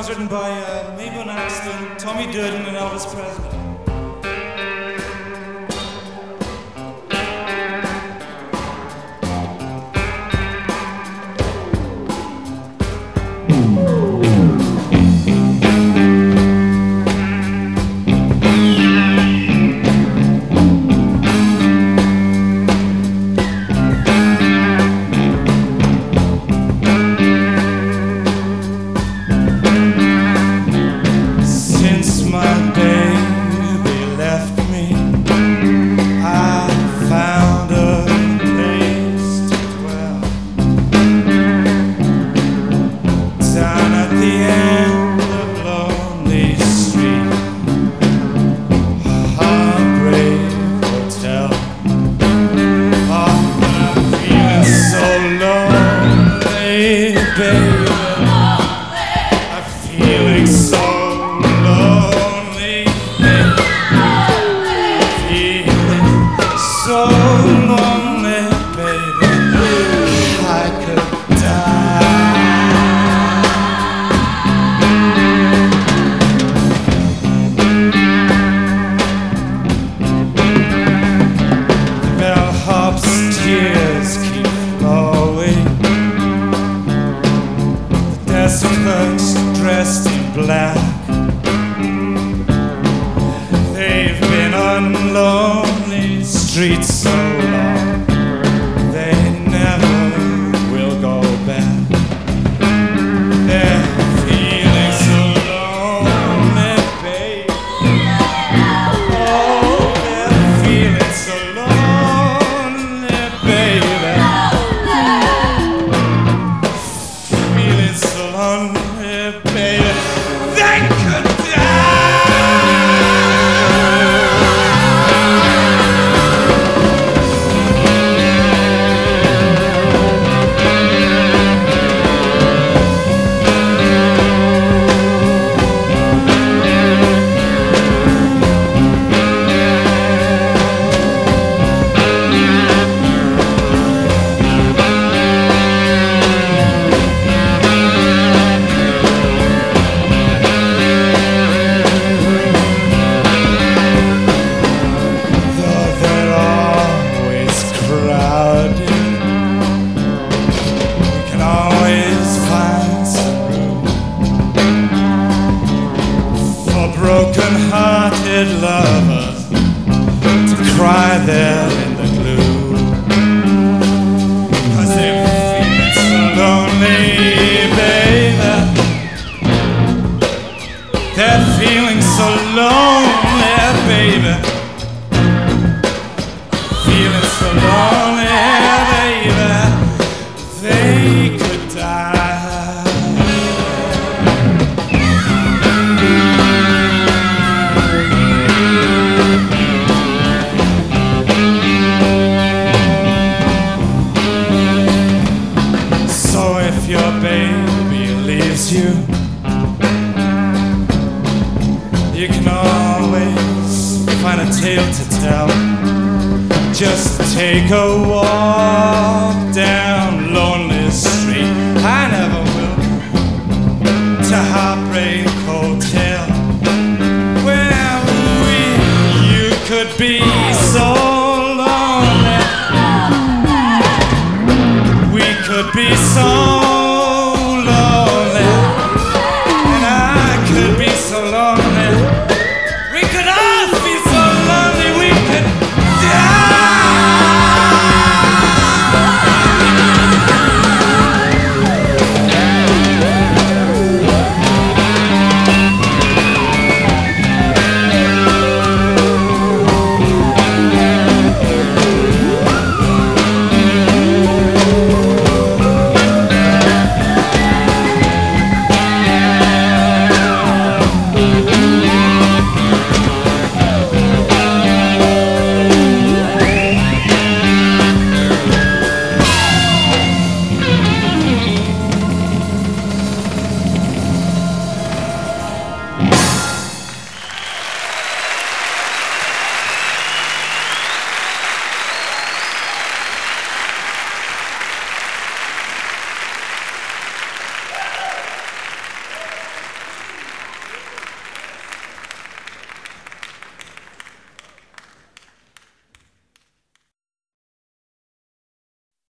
was written by Mabel Axton, Tommy Durden, and Elvis Presley. Dressed in black, they've been on lonely streets so long, they never will go back. They're feeling so lonely, baby. Oh, they're feeling so lonely, baby. Feeling so lonely. They could broken-hearted lovers to cry there in the gloom, 'cause they're feeling so lonely, baby. They're feeling so lonely, baby. Feeling so lonely, baby. They could die. If your baby leaves you, you can always find a tale to tell. Just take a walk down lonely street. I never will. To Heartbreak Hotel, where you could be so lonely. We could be so